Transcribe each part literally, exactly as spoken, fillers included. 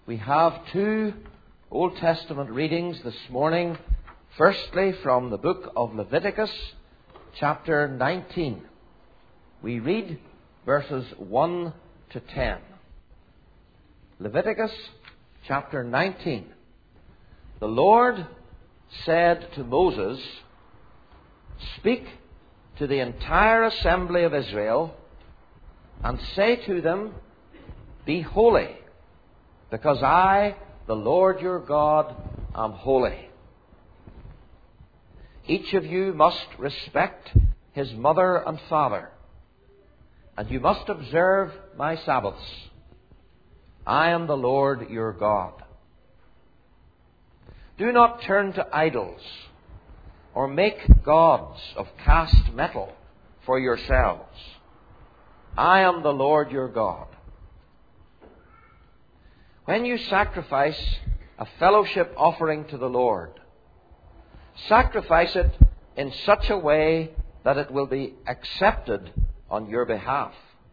We have two Old Testament readings this morning. Firstly, from the book of Leviticus, chapter nineteen. We read verses one to ten. Leviticus chapter nineteen. The Lord said to Moses, "Speak to the entire assembly of Israel and say to them, Be holy, because I, the Lord your God, am holy. Each of you must respect his mother and father, and you must observe my Sabbaths. I am the Lord your God. Do not turn to idols or make gods of cast metal for yourselves. I am the Lord your God. When you sacrifice a fellowship offering to the Lord, sacrifice it in such a way that it will be accepted on your behalf.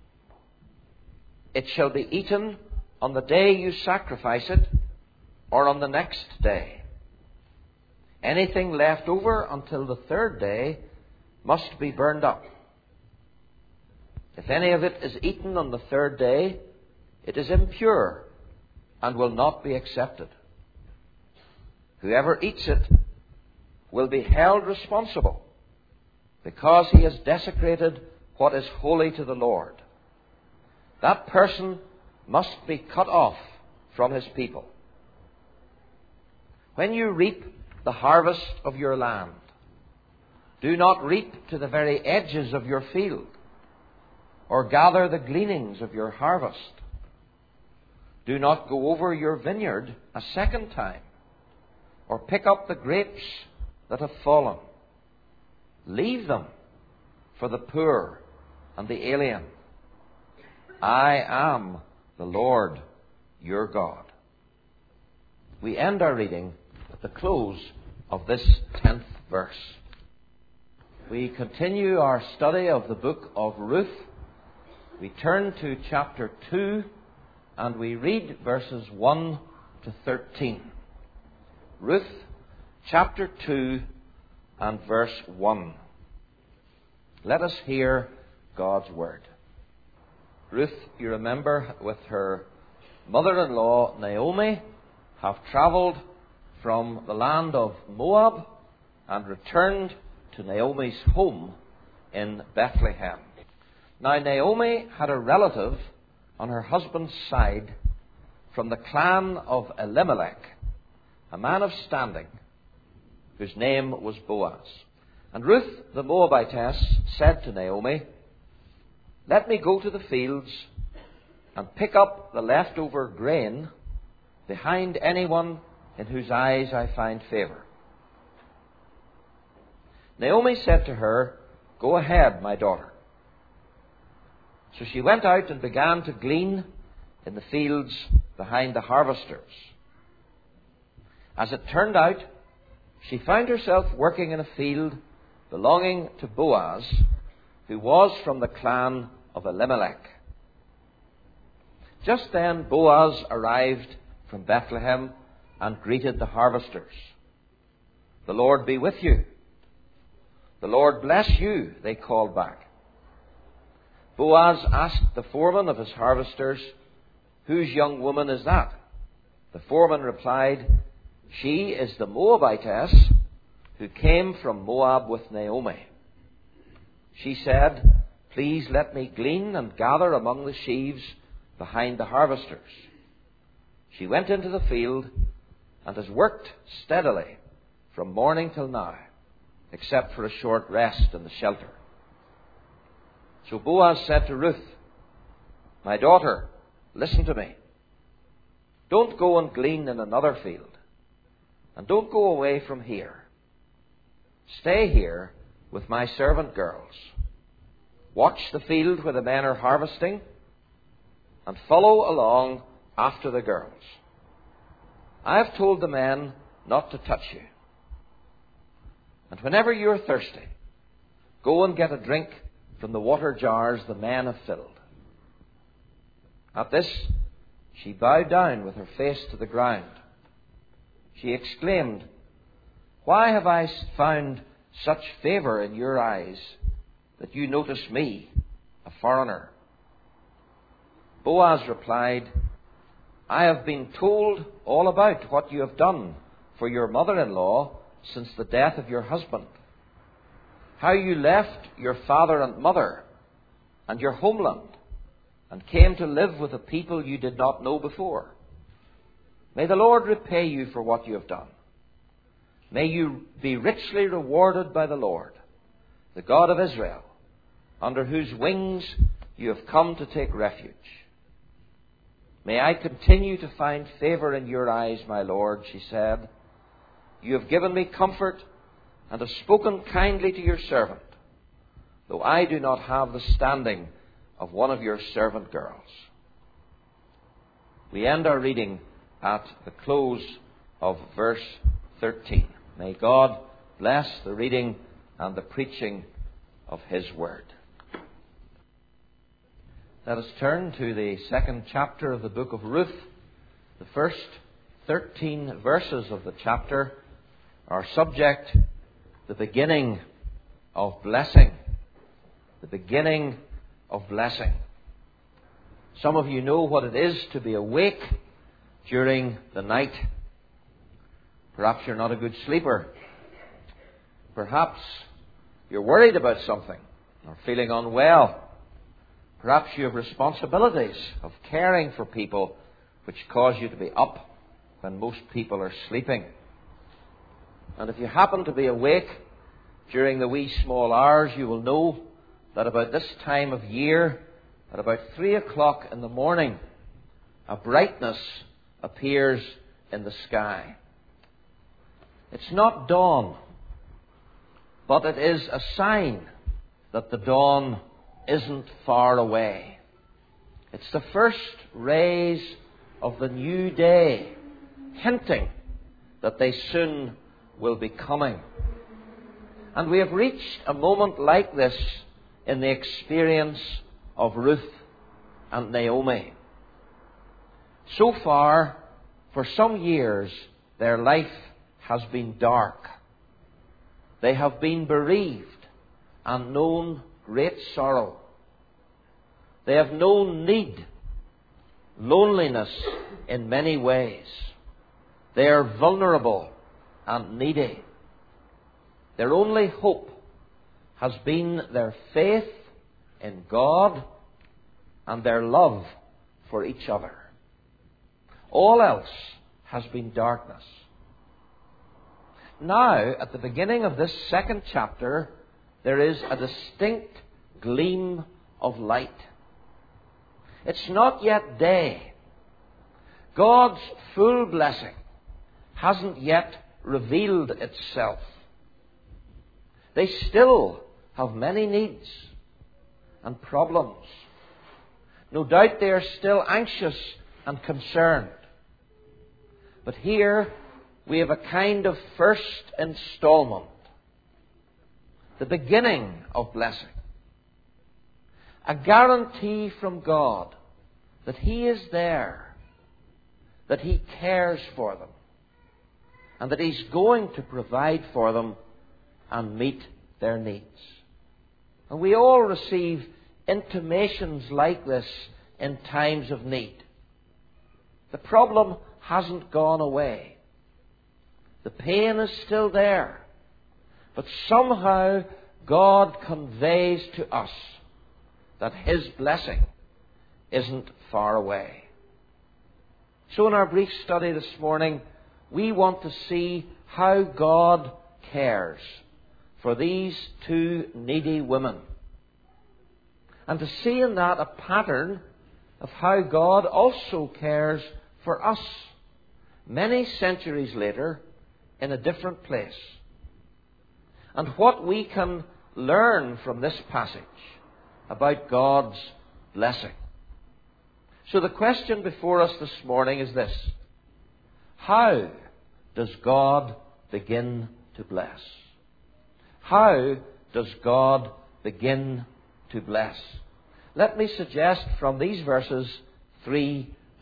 It shall be eaten on the day you sacrifice it or on the next day. Anything left over until the third day must be burned up. If any of it is eaten on the third day, it is impure and will not be accepted. Whoever eats it will be held responsible because he has desecrated what is holy to the Lord. That person must be cut off from his people. When you reap the harvest of your land, do not reap to the very edges of your field or gather the gleanings of your harvest. Do not go over your vineyard a second time or pick up the grapes that have fallen. Leave them for the poor and the alien. I am the Lord your God." We end our reading at the close of this tenth verse. We continue our study of the book of Ruth. We turn to chapter two and we read verses one to thirteen. Ruth chapter two and verse one. Let us hear God's word. Ruth, you remember, with her mother-in-law Naomi, have travelled from the land of Moab and returned to Naomi's home in Bethlehem. Now, Naomi had a relative on her husband's side from the clan of Elimelech, a man of standing, whose name was Boaz. And Ruth the Moabitess said to Naomi, "Let me go to the fields and pick up the leftover grain behind anyone in whose eyes I find favor." Naomi said to her, "Go ahead, my daughter." So she went out and began to glean in the fields behind the harvesters. As it turned out, she found herself working in a field belonging to Boaz, who was from the clan of Elimelech. Just then Boaz arrived from Bethlehem and greeted the harvesters. "The Lord be with you." "The Lord bless you," they called back. Boaz asked the foreman of his harvesters, "Whose young woman is that?" The foreman replied, "She is the Moabitess who came from Moab with Naomi. She said, 'Please let me glean and gather among the sheaves behind the harvesters.' She went into the field and has worked steadily from morning till now, except for a short rest in the shelter." So Boaz said to Ruth, "My daughter, listen to me. Don't go and glean in another field, and don't go away from here. Stay here with my servant girls. Watch the field where the men are harvesting, and follow along after the girls. I have told the men not to touch you. And whenever you are thirsty, go and get a drink from the water jars the men have filled." At this, she bowed down with her face to the ground. She exclaimed, "Why have I found such favor in your eyes that you notice me, a foreigner?" Boaz replied, "I have been told all about what you have done for your mother-in-law since the death of your husband, how you left your father and mother and your homeland and came to live with a people you did not know before. May the Lord repay you for what you have done. May you be richly rewarded by the Lord, the God of Israel, under whose wings you have come to take refuge. May I continue to find favor in your eyes, my Lord," she said. "You have given me comfort and have spoken kindly to your servant, though I do not have the standing of one of your servant girls." We end our reading at the close of verse thirteen. May God bless the reading and the preaching of His Word. Let us turn to the second chapter of the book of Ruth. The first thirteen verses of the chapter are subject, the beginning of blessing. The beginning of blessing. Some of you know what it is to be awake during the night. Perhaps you're not a good sleeper. Perhaps you're worried about something or feeling unwell. Perhaps you have responsibilities of caring for people which cause you to be up when most people are sleeping. And if you happen to be awake during the wee small hours, you will know that about this time of year, at about three o'clock in the morning, a brightness appears in the sky. It's not dawn, but it is a sign that the dawn isn't far away. It's the first rays of the new day, hinting that they soon will be coming. And we have reached a moment like this in the experience of Ruth and Naomi. So far, for some years, their life has been dark. They have been bereaved and known great sorrow. They have known need, loneliness in many ways. They are vulnerable and needy. Their only hope has been their faith in God and their love for each other. All else has been darkness. Now, at the beginning of this second chapter, there is a distinct gleam of light. It's not yet day. God's full blessing hasn't yet revealed itself. They still have many needs and problems. No doubt they are still anxious and concerned. But here we have a kind of first installment. The beginning of blessing. A guarantee from God that He is there, that He cares for them, and that He's going to provide for them and meet their needs. And we all receive intimations like this in times of need. The problem hasn't gone away. The pain is still there. But somehow God conveys to us that His blessing isn't far away. So in our brief study this morning, we want to see how God cares for these two needy women. And to see in that a pattern of how God also cares for us many centuries later in a different place. And what we can learn from this passage about God's blessing. So the question before us this morning is this: how does God begin to bless? How does God begin to bless? Let me suggest from these verses three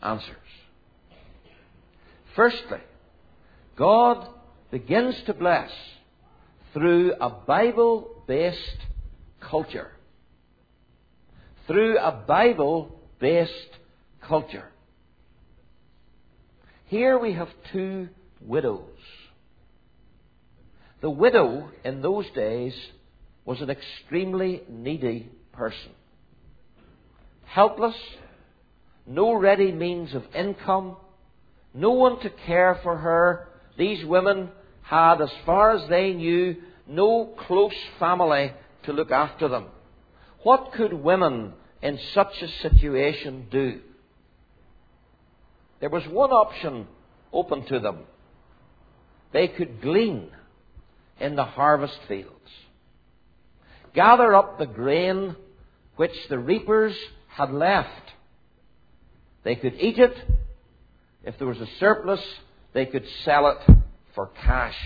answers. Firstly, God begins to bless through a Bible-based culture. Through a Bible-based culture. Here we have two widows. The widow in those days was an extremely needy person. Helpless, no ready means of income, no one to care for her. These women had, as far as they knew, no close family to look after them. What could women in such a situation do? There was one option open to them. They could glean in the harvest fields. Gather up the grain which the reapers had left. They could eat it. If there was a surplus, they could sell it for cash.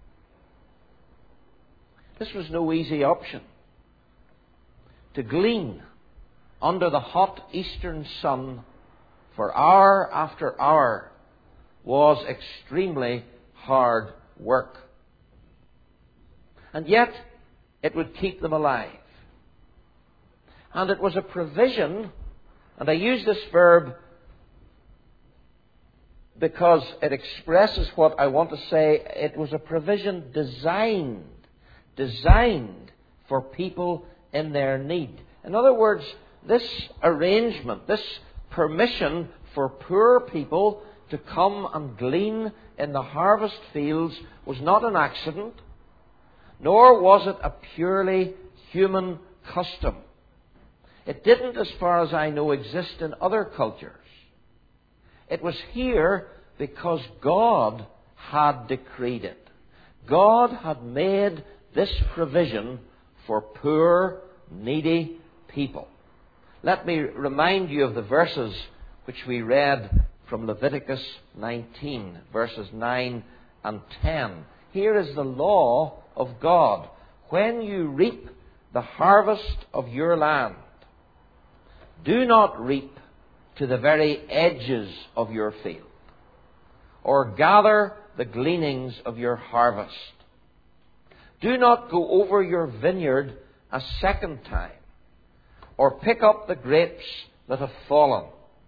This was no easy option. To glean under the hot eastern sun for hour after hour was extremely hard work. And yet, it would keep them alive. And it was a provision, and I use this verb because it expresses what I want to say. It was a provision designed, designed for people in their need. In other words, this arrangement, this permission for poor people to come and glean in the harvest fields was not an accident, nor was it a purely human custom. It didn't, as far as I know, exist in other cultures. It was here because God had decreed it. God had made this provision for poor, needy people. Let me remind you of the verses which we read from Leviticus nineteen, verses nine and ten. Here is the law of God. When you reap the harvest of your land, do not reap to the very edges of your field, or gather the gleanings of your harvest. Do not go over your vineyard a second time, or pick up the grapes that have fallen.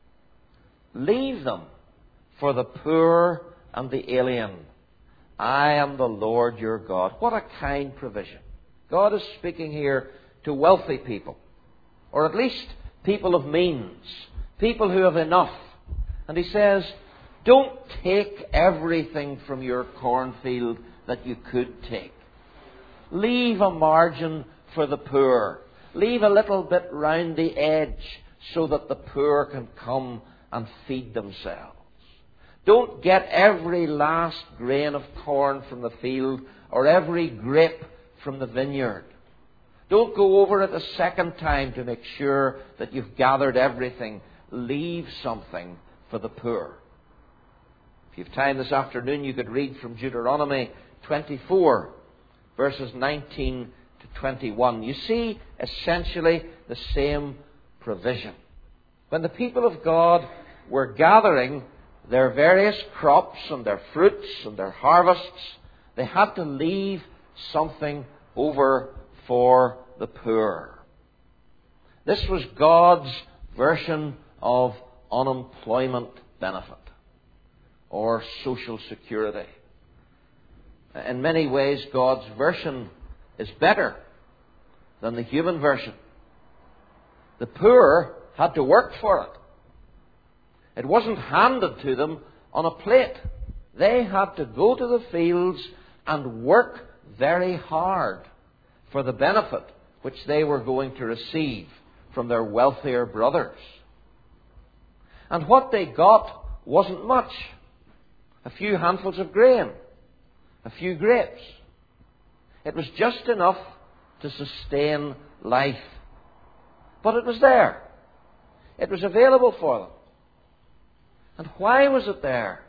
Leave them for the poor and the alien. I am the Lord your God. What a kind provision. God is speaking here to wealthy people, or at least people of means, people who have enough. And he says, don't take everything from your cornfield that you could take. Leave a margin for the poor. Leave a little bit round the edge so that the poor can come and feed themselves. Don't get every last grain of corn from the field or every grape from the vineyard. Don't go over it a second time to make sure that you've gathered everything. Leave something for the poor. If you have time this afternoon, you could read from Deuteronomy twenty-four, verses nineteen to twenty-one. You see essentially the same provision. When the people of God were gathering their various crops and their fruits and their harvests, they had to leave something over for the poor. This was God's version of unemployment benefit or social security. In many ways, God's version is better than the human version. The poor had to work for it. It wasn't handed to them on a plate. They had to go to the fields and work very hard for the benefit which they were going to receive from their wealthier brothers. And what they got wasn't much. A few handfuls of grain, a few grapes. It was just enough to sustain life. But it was there. It was available for them. And why was it there?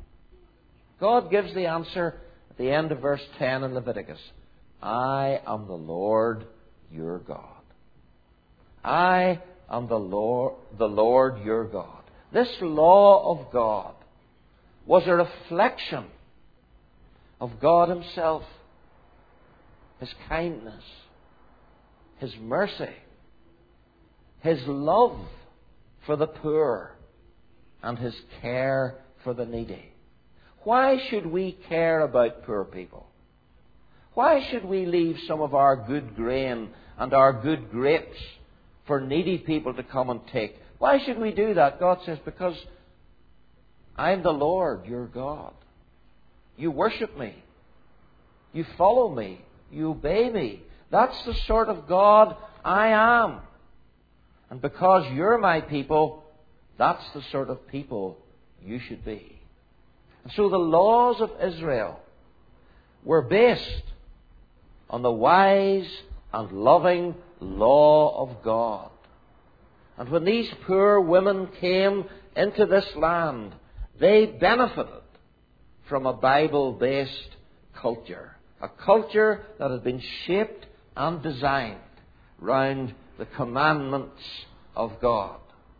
God gives the answer at the end of verse ten in Leviticus. I am the Lord your God. I am the Lord, the Lord your God. This law of God was a reflection of God Himself, His kindness, His mercy, His love for the poor, and His care for the needy. Why should we care about poor people? Why should we leave some of our good grain and our good grapes for needy people to come and take? Why should we do that? God says, because I'm the Lord, your God. You worship me. You follow me. You obey me. That's the sort of God I am. And because you're my people, that's the sort of people you should be. And so the laws of Israel were based on the wise and loving law of God. And when these poor women came into this land, they benefited from a Bible-based culture. A culture that had been shaped and designed round the commandments of God.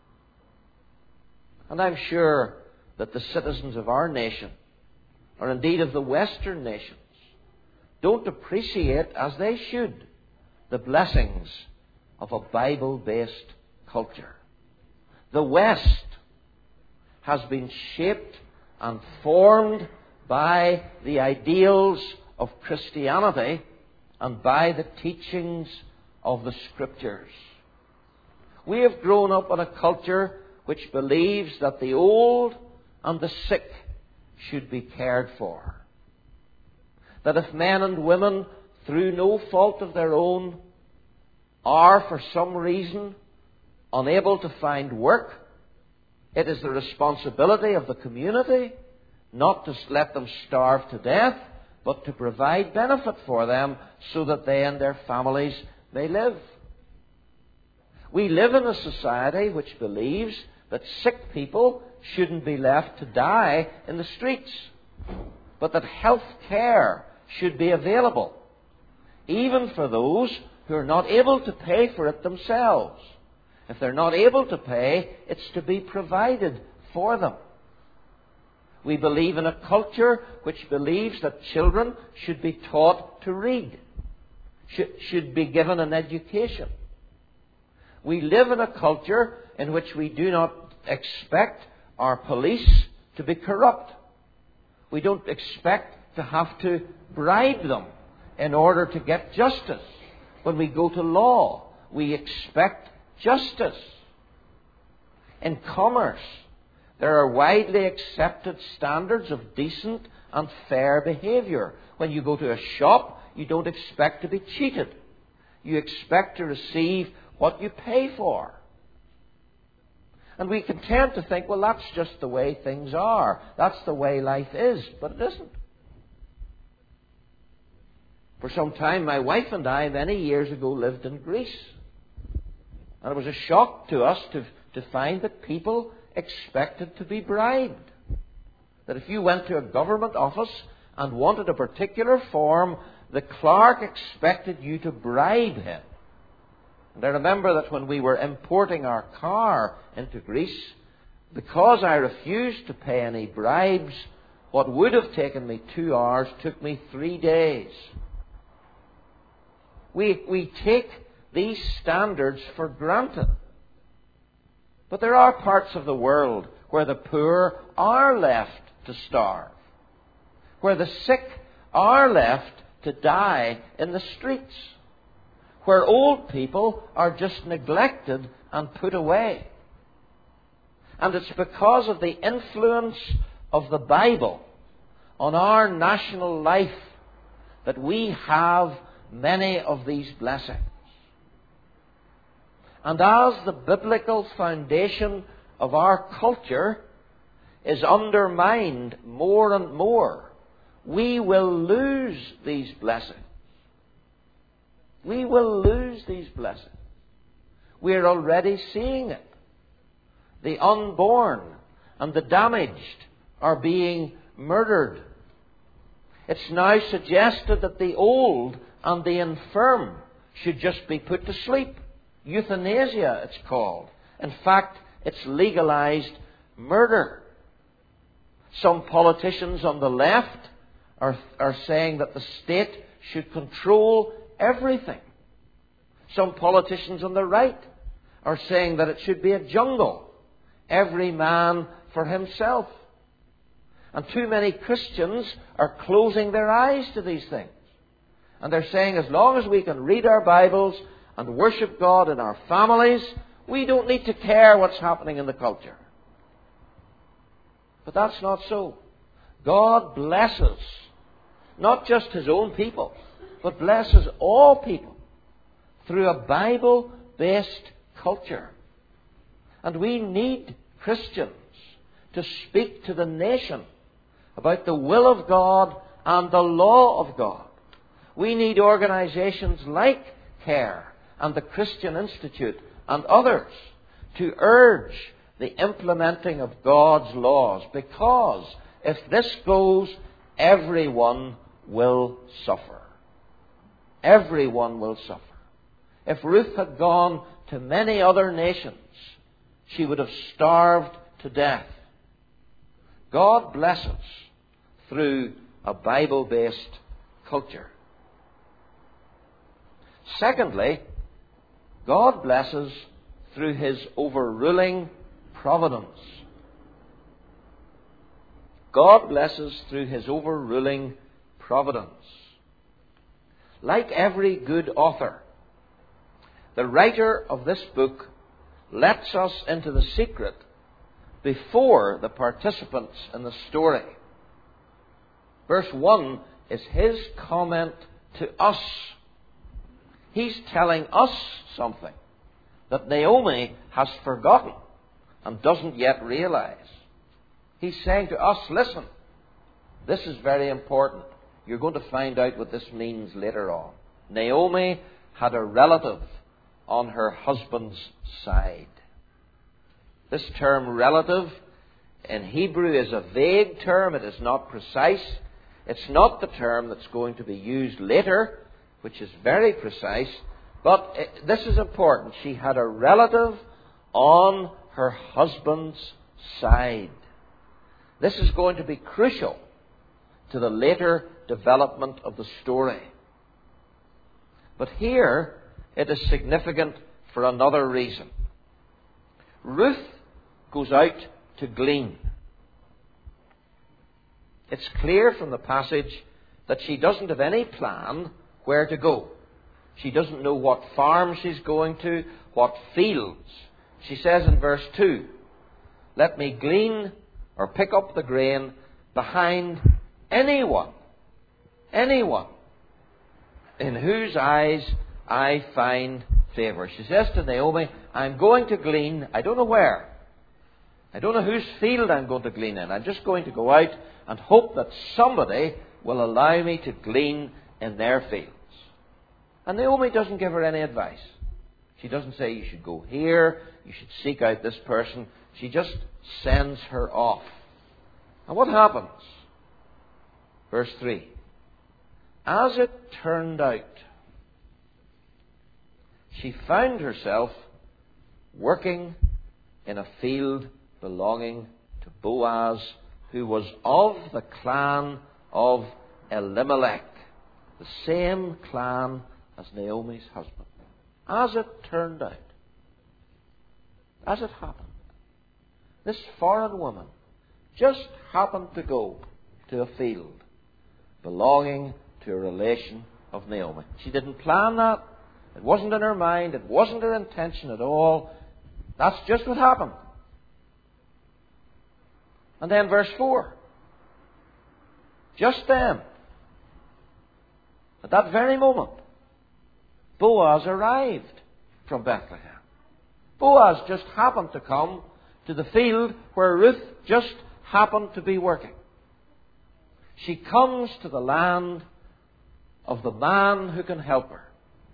And I'm sure that the citizens of our nation, or indeed of the Western nations, don't appreciate, as they should, the blessings of a Bible-based culture. The West has been shaped and formed by the ideals of Christianity and by the teachings of the Scriptures. We have grown up in a culture which believes that the old and the sick should be cared for. That if men and women, through no fault of their own, are for some reason unable to find work, it is the responsibility of the community not to let them starve to death, but to provide benefit for them so that they and their families may live. We live in a society which believes that sick people shouldn't be left to die in the streets, but that health care should be available, even for those who are not able to pay for it themselves. If they're not able to pay, it's to be provided for them. We believe in a culture which believes that children should be taught to read, should, should be given an education. We live in a culture in which we do not expect our police to be corrupt. We don't expect to have to bribe them in order to get justice. When we go to law, we expect justice. In commerce, there are widely accepted standards of decent and fair behaviour. When you go to a shop, you don't expect to be cheated. You expect to receive what you pay for. And we can tend to think, well, that's just the way things are. That's the way life is. But it isn't. For some time, my wife and I, many years ago, lived in Greece. And it was a shock to us to, to find that people expected to be bribed. That if you went to a government office and wanted a particular form, the clerk expected you to bribe him. And I remember that when we were importing our car into Greece, because I refused to pay any bribes, what would have taken me two hours took me three days. We, we take these standards for granted. But there are parts of the world where the poor are left to starve, where the sick are left to die in the streets, where old people are just neglected and put away. And it's because of the influence of the Bible on our national life that we have many of these blessings. And as the biblical foundation of our culture is undermined more and more, we will lose these blessings. We will lose these blessings. We're already seeing it. The unborn and the damaged are being murdered. It's now suggested that the old and the infirm should just be put to sleep. Euthanasia, it's called. In fact, it's legalized murder. Some politicians on the left are, are saying that the state should control everything. Some politicians on the right are saying that it should be a jungle, every man for himself. And too many Christians are closing their eyes to these things. And they're saying as long as we can read our Bibles and worship God in our families, we don't need to care what's happening in the culture. But that's not so. God blesses not just His own people, but blesses all people through a Bible-based culture. And we need Christians to speak to the nation about the will of God and the law of God. We need organizations like CARE and the Christian Institute and others to urge the implementing of God's laws, because if this goes, everyone will suffer. Everyone will suffer. If Ruth had gone to many other nations, she would have starved to death. God blesses through a Bible-based culture. Secondly, God blesses through His overruling providence. God blesses through His overruling providence. Like every good author, the writer of this book lets us into the secret before the participants in the story. Verse one is his comment to us. He's telling us something that Naomi has forgotten and doesn't yet realize. He's saying to us, listen, this is very important. You're going to find out what this means later on. Naomi had a relative on her husband's side. This term relative in Hebrew is a vague term. It is not precise. It's not the term that's going to be used later, which is very precise. But it, this is important. She had a relative on her husband's side. This is going to be crucial to the later development of the story. But here it is significant for another reason. Ruth goes out to glean. It's clear from the passage that she doesn't have any plan where to go. She doesn't know what farm she's going to, what fields. She says in verse two, let me glean or pick up the grain behind anyone, anyone in whose eyes I find favor. She says to Naomi, I'm going to glean, I don't know where. I don't know whose field I'm going to glean in. I'm just going to go out and hope that somebody will allow me to glean in their fields. And Naomi doesn't give her any advice. She doesn't say you should go here, you should seek out this person. She just sends her off. And what happens? Verse three. As it turned out, she found herself working in a field belonging to Boaz, who was of the clan of Elimelech, the same clan as Naomi's husband. As it turned out, as it happened, this foreign woman just happened to go to a field belonging to a relation of Naomi. She didn't plan that. It wasn't in her mind. It wasn't her intention at all. That's just what happened. And then verse four. Just then, at that very moment, Boaz arrived from Bethlehem. Boaz just happened to come to the field where Ruth just happened to be working. She comes to the land of the man who can help her.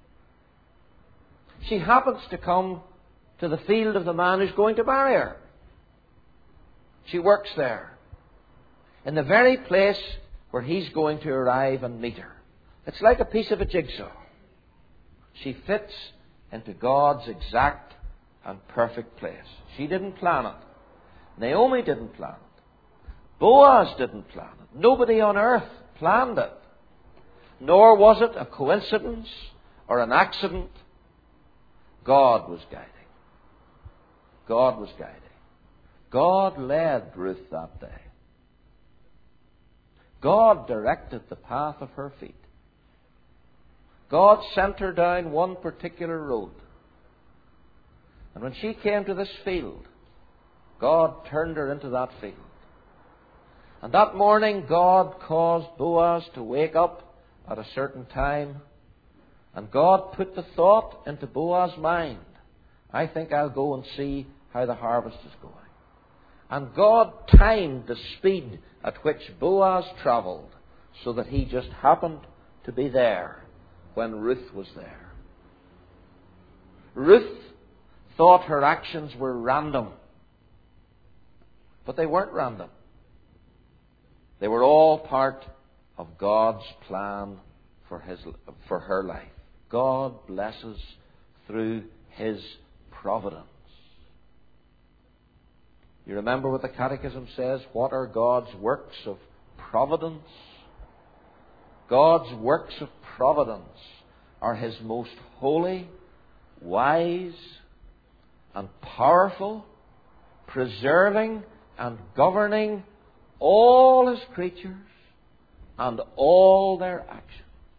She happens to come to the field of the man who's going to marry her. She works there, in the very place where he's going to arrive and meet her. It's like a piece of a jigsaw. She fits into God's exact and perfect place. She didn't plan it. Naomi didn't plan it. Boaz didn't plan it. Nobody on earth planned it. Nor was it a coincidence or an accident. God was guiding. God was guiding. God led Ruth that day. God directed the path of her feet. God sent her down one particular road. And when she came to this field, God turned her into that field. And that morning, God caused Boaz to wake up at a certain time. And God put the thought into Boaz's mind, I think I'll go and see how the harvest is going. And God timed the speed at which Boaz travelled so that he just happened to be there when Ruth was there. Ruth thought her actions were random, but they weren't random. They were all part of God's plan for his, for her life. God blesses through His providence. You remember what the Catechism says? What are God's works of providence? God's works of providence are His most holy, wise, and powerful, preserving and governing all His creatures and all their actions.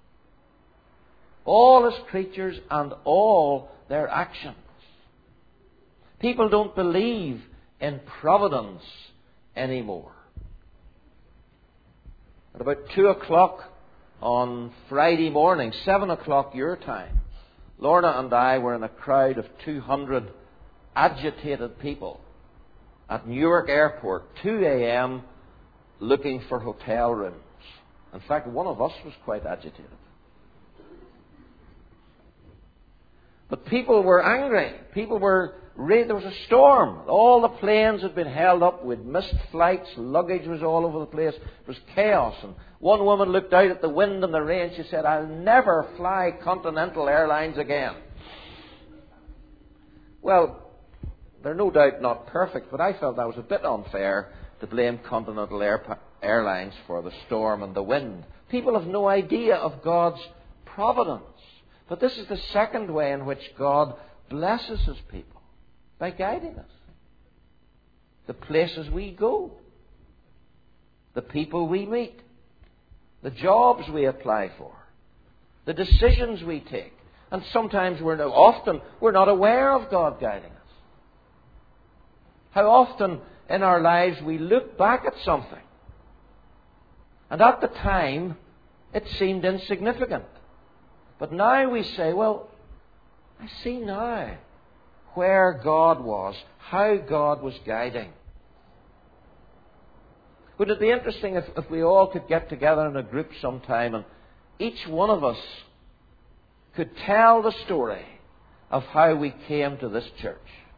All His creatures and all their actions. People don't believe in providence anymore. At about two o'clock on Friday morning, seven o'clock your time, Lorna and I were in a crowd of two hundred agitated people at Newark Airport, two a.m., looking for hotel rooms. In fact, one of us was quite agitated. But people were angry. People were ready. There was a storm. All the planes had been held up. We'd missed flights. Luggage was all over the place. It was chaos. And one woman looked out at the wind and the rain. She said, I'll never fly Continental Airlines again. Well, they're no doubt not perfect, but I felt that was a bit unfair to blame Continental Air- Airlines for the storm and the wind. People have no idea of God's providence. But this is the second way in which God blesses His people, by guiding us. The places we go, the people we meet, the jobs we apply for, the decisions we take. And sometimes we're not, often we're not aware of God guiding us. How often in our lives we look back at something, and at the time it seemed insignificant. But now we say, well, I see now where God was, how God was guiding. Would it be interesting if, if we all could get together in a group sometime and each one of us could tell the story of how we came to this church?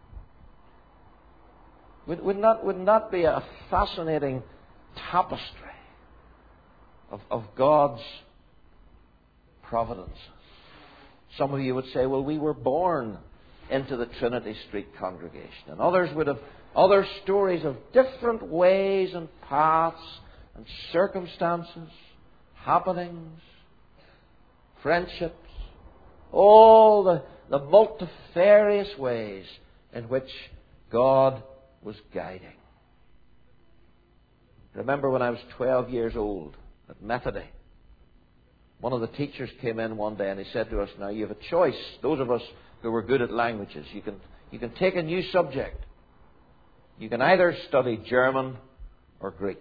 Would, would, not, wouldn't that be a fascinating tapestry of, of God's providence? Some of you would say, well, we were born into the Trinity Street congregation. And others would have other stories of different ways and paths and circumstances, happenings, friendships, all the, the multifarious ways in which God was guiding. Remember when I was twelve years old at Methody, one of the teachers came in one day and he said to us, now you have a choice. Those of us who were good at languages, you can, you can take a new subject. You can either study German or Greek.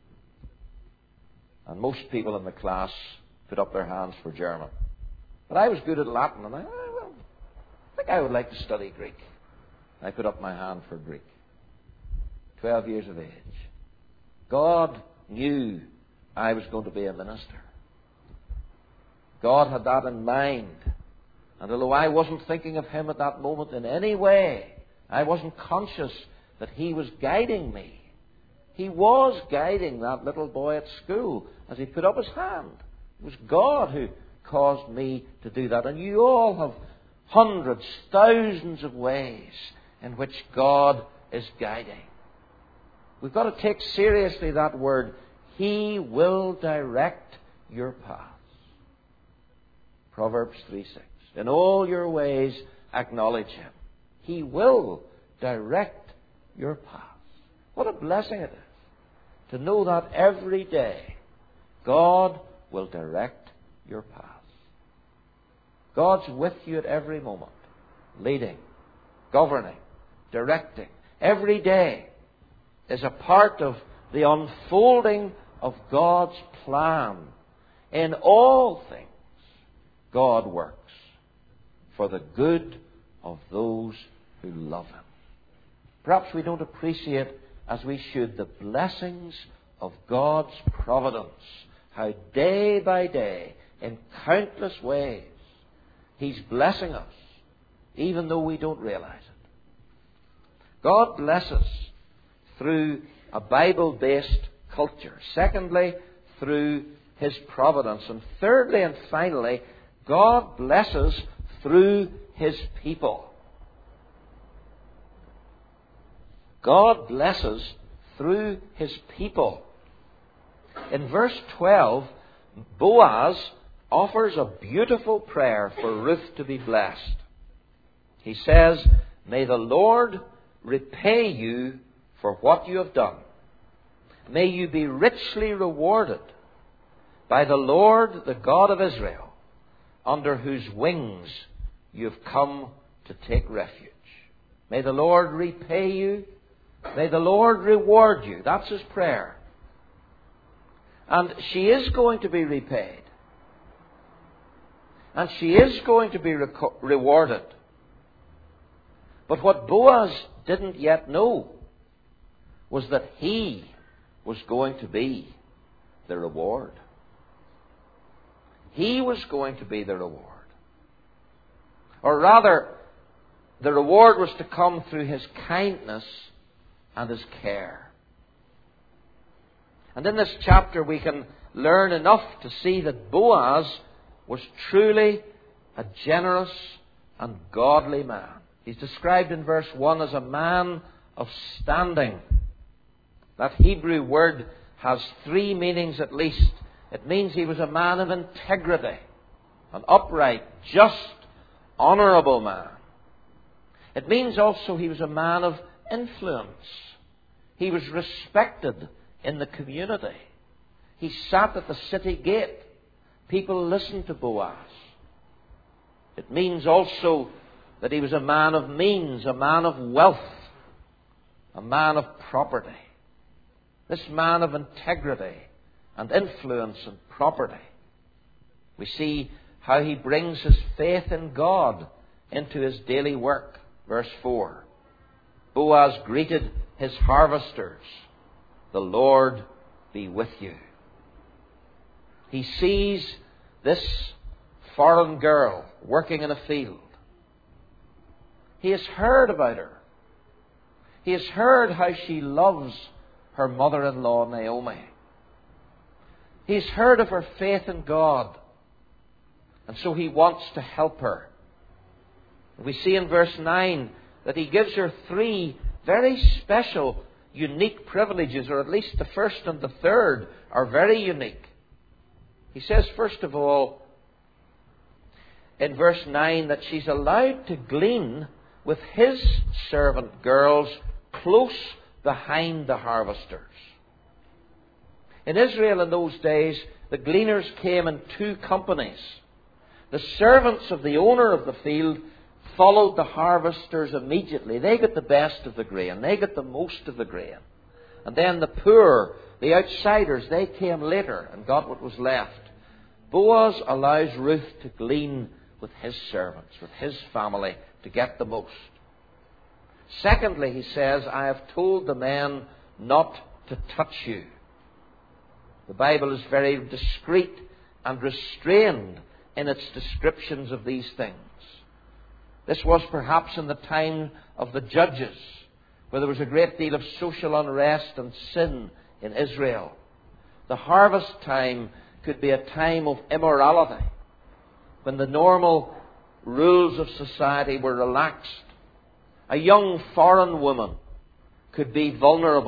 And most people in the class put up their hands for German. But I was good at Latin and I, well, I think I would like to study Greek. I put up my hand for Greek. Twelve years of age. God knew I was going to be a minister. God had that in mind. And although I wasn't thinking of Him at that moment in any way, I wasn't conscious that He was guiding me. He was guiding that little boy at school as he put up his hand. It was God who caused me to do that. And you all have hundreds, thousands of ways in which God is guiding. We've got to take seriously that word. He will direct your paths. Proverbs three six. In all your ways acknowledge Him. He will direct your paths. What a blessing it is to know that every day God will direct your paths. God's with you at every moment, leading, governing, directing. Every day is a part of the unfolding of God's plan. In all things, God works for the good of those who love Him. Perhaps we don't appreciate as we should the blessings of God's providence, how day by day, in countless ways, He's blessing us, even though we don't realize it. God blesses through a Bible-based culture. Secondly, through His providence. And thirdly and finally, God blesses through His people. God blesses through His people. In verse twelve, Boaz offers a beautiful prayer for Ruth to be blessed. He says, "May the Lord repay you for what you have done. May you be richly rewarded by the Lord, the God of Israel, under whose wings you have come to take refuge." May the Lord repay you. May the Lord reward you. That's his prayer. And she is going to be repaid. And she is going to be reco- rewarded. But what Boaz didn't yet know was that he was going to be the reward. He was going to be the reward. Or rather, the reward was to come through his kindness and his care. And in this chapter we can learn enough to see that Boaz was truly a generous and godly man. He's described in verse one as a man of standing. That Hebrew word has three meanings at least. It means he was a man of integrity, an upright, just, honourable man. It means also he was a man of influence. He was respected in the community. He sat at the city gate. People listened to Boaz. It means also that he was a man of means, a man of wealth, a man of property. This man of integrity and influence and property. We see how he brings his faith in God into his daily work. Verse four. Boaz greeted his harvesters. "The Lord be with you." He sees this foreign girl working in a field. He has heard about her. He has heard how she loves her mother-in-law Naomi. He's heard of her faith in God. And so he wants to help her. We see in verse nine that he gives her three very special, unique privileges, or at least the first and the third are very unique. He says, first of all, in verse nine, that she's allowed to glean with his servant girls close behind the harvesters. In Israel in those days, the gleaners came in two companies. The servants of the owner of the field followed the harvesters immediately. They got the best of the grain. They got the most of the grain. And then the poor, the outsiders, they came later and got what was left. Boaz allows Ruth to glean with his servants, with his family, to get the most. Secondly, he says, "I have told the men not to touch you." The Bible is very discreet and restrained in its descriptions of these things. This was perhaps in the time of the Judges, where there was a great deal of social unrest and sin in Israel. The harvest time could be a time of immorality, when the normal rules of society were relaxed. A young foreign woman could be vulnerable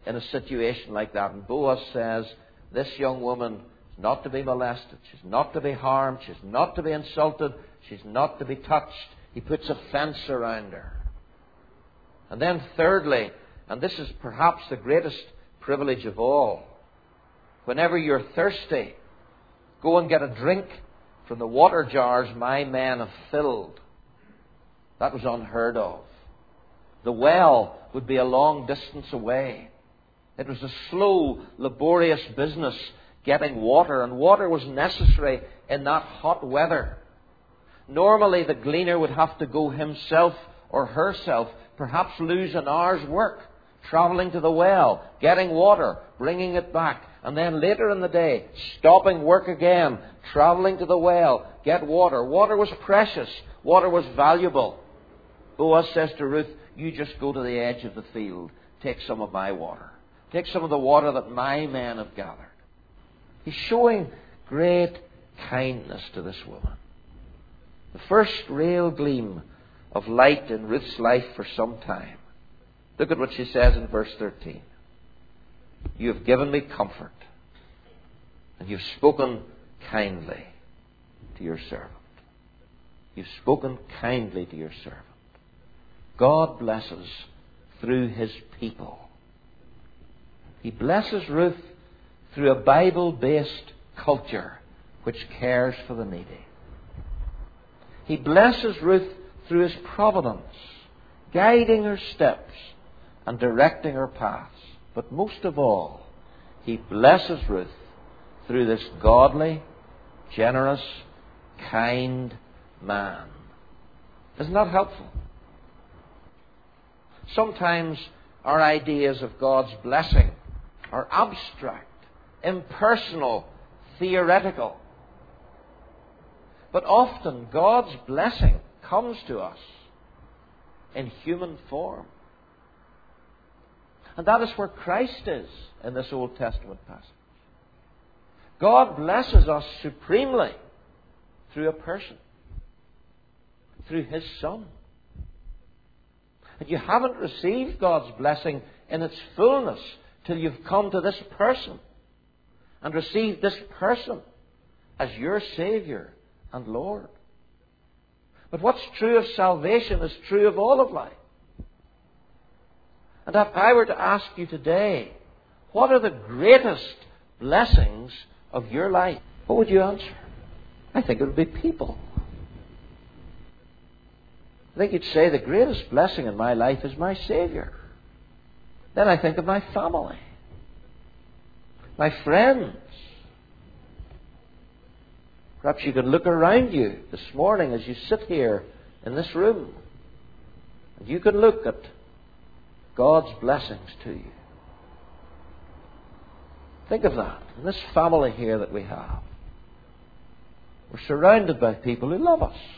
in a situation like that. And Boaz says, this young woman is not to be molested. She's not to be harmed. She's not to be insulted. She's not to be touched. He puts a fence around her. And then thirdly, and this is perhaps the greatest privilege of all, whenever you're thirsty, go and get a drink from the water jars my men have filled. That was unheard of. The well would be a long distance away. It was a slow, laborious business getting water, and water was necessary in that hot weather. Normally the gleaner would have to go himself or herself, perhaps lose an hour's work, travelling to the well, getting water, bringing it back, and then later in the day, stopping work again, travelling to the well, get water. Water was precious. Water was valuable. Boaz says to Ruth, you just go to the edge of the field, take some of my water. Take some of the water that my men have gathered. He's showing great kindness to this woman. The first real gleam of light in Ruth's life for some time. Look at what she says in verse thirteen. You have given me comfort, and you've spoken kindly to your servant. You've spoken kindly to your servant. God blesses through His people. He blesses Ruth through a Bible-based culture which cares for the needy. He blesses Ruth through His providence, guiding her steps and directing her paths. But most of all, He blesses Ruth through this godly, generous, kind man. Isn't that helpful? Sometimes our ideas of God's blessing are abstract, impersonal, theoretical. But often God's blessing comes to us in human form. And that is where Christ is in this Old Testament passage. God blesses us supremely through a person, through His Son. And you haven't received God's blessing in its fullness till you've come to this person and received this person as your Saviour and Lord. But what's true of salvation is true of all of life. And if I were to ask you today, what are the greatest blessings of your life? What would you answer? I think it would be people. I think you'd say the greatest blessing in my life is my Saviour. Then I think of my family, my friends. Perhaps you can look around you this morning as you sit here in this room, and you can look at God's blessings to you. Think of that. In this family here that we have, we're surrounded by people who love us,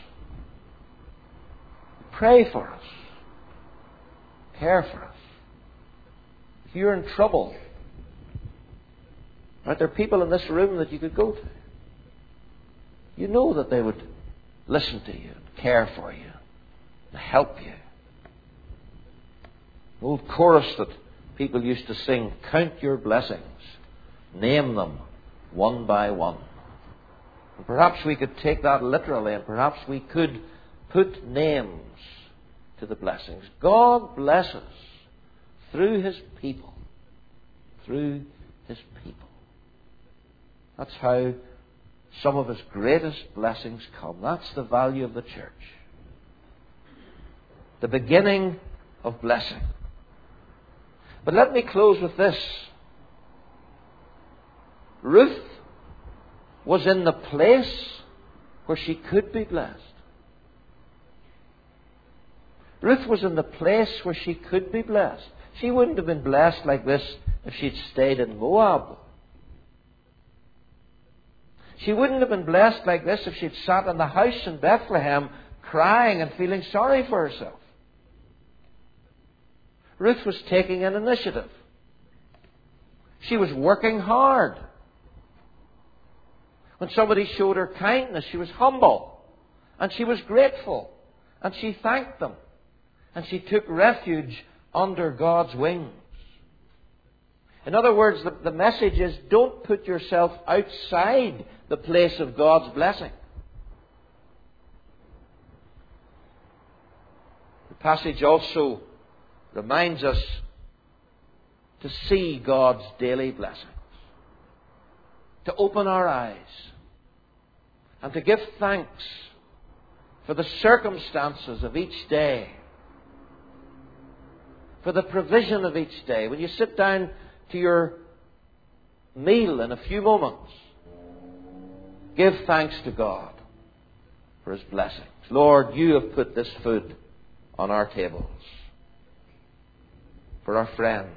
pray for us, care for us. If you're in trouble, aren't there people in this room that you could go to? You know that they would listen to you, and care for you, and help you. The old chorus that people used to sing, count your blessings, name them one by one. And perhaps we could take that literally, and perhaps we could put names to the blessings. God blesses through His people. Through His people. That's how some of His greatest blessings come. That's the value of the church. The beginning of blessing. But let me close with this. Ruth was in the place where she could be blessed. Ruth was in the place where she could be blessed. She wouldn't have been blessed like this if she'd stayed in Moab. She wouldn't have been blessed like this if she'd sat in the house in Bethlehem crying and feeling sorry for herself. Ruth was taking an initiative. She was working hard. When somebody showed her kindness, she was humble. And she was grateful. And she thanked them. And she took refuge under God's wings. In other words, the, the message is don't put yourself outside the place of God's blessing. The passage also reminds us to see God's daily blessings, to open our eyes, and to give thanks for the circumstances of each day, for the provision of each day. When you sit down to your meal in a few moments, give thanks to God for His blessings. Lord, You have put this food on our tables for our friends.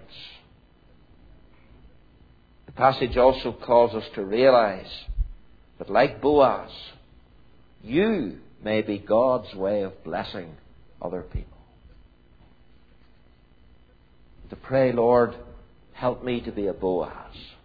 The passage also calls us to realize that, like Boaz, you may be God's way of blessing other people. To pray, Lord, help me to be a Boaz.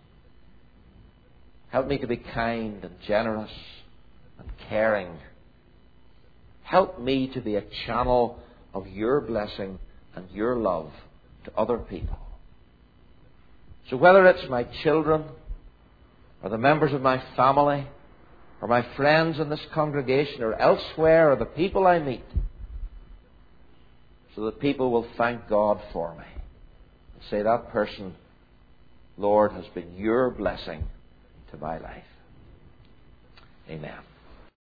Help me to be kind and generous and caring. Help me to be a channel of Your blessing and Your love to other people. So whether it's my children, or the members of my family, or my friends in this congregation, or elsewhere, or the people I meet, so that people will thank God for me and say, that person, Lord, has been Your blessing to my life. Amen.